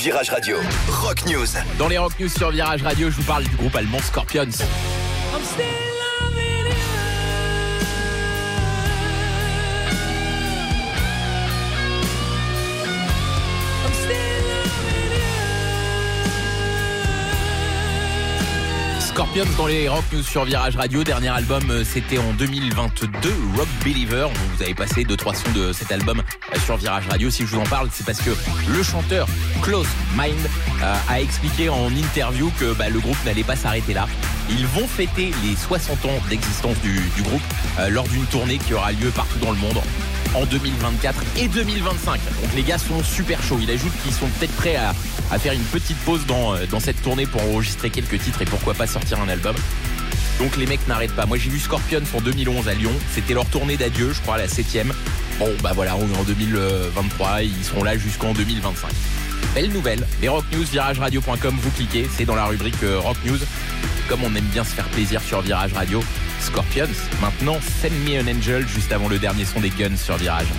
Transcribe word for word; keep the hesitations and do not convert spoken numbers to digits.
Virage Radio, Rock News. Dans les Rock News sur Virage Radio, je vous parle du groupe allemand Scorpions. Scorpions dans les Rock News sur Virage Radio. Dernier album, c'était en deux mille vingt-deux, Rock Believer. Vous avez passé deux trois sons de cet album sur Virage Radio. Si je vous en parle, c'est parce que le chanteur Klaus Meine euh, a expliqué en interview que bah, le groupe n'allait pas s'arrêter là. Ils vont fêter les soixante ans d'existence du, du groupe euh, lors d'une tournée qui aura lieu partout dans le monde en deux mille vingt-quatre et deux mille vingt-cinq. Donc les gars sont super chauds. Il ajoute qu'ils sont peut-être prêts à, à faire une petite pause dans, dans cette tournée pour enregistrer quelques titres et pourquoi pas sortir un album. Donc les mecs n'arrêtent pas. Moi j'ai vu Scorpions en deux mille onze à Lyon. C'était leur tournée d'adieu, je crois, la septième. Bon bah voilà, on est en deux mille vingt-trois, ils seront là jusqu'en deux mille vingt-cinq. Belle nouvelle, les Rock News, virage radio point com, vous cliquez, c'est dans la rubrique Rock News. Comme on aime bien se faire plaisir sur Virage Radio, Scorpions, maintenant Send Me an Angel, juste avant le dernier son des Guns sur Virage.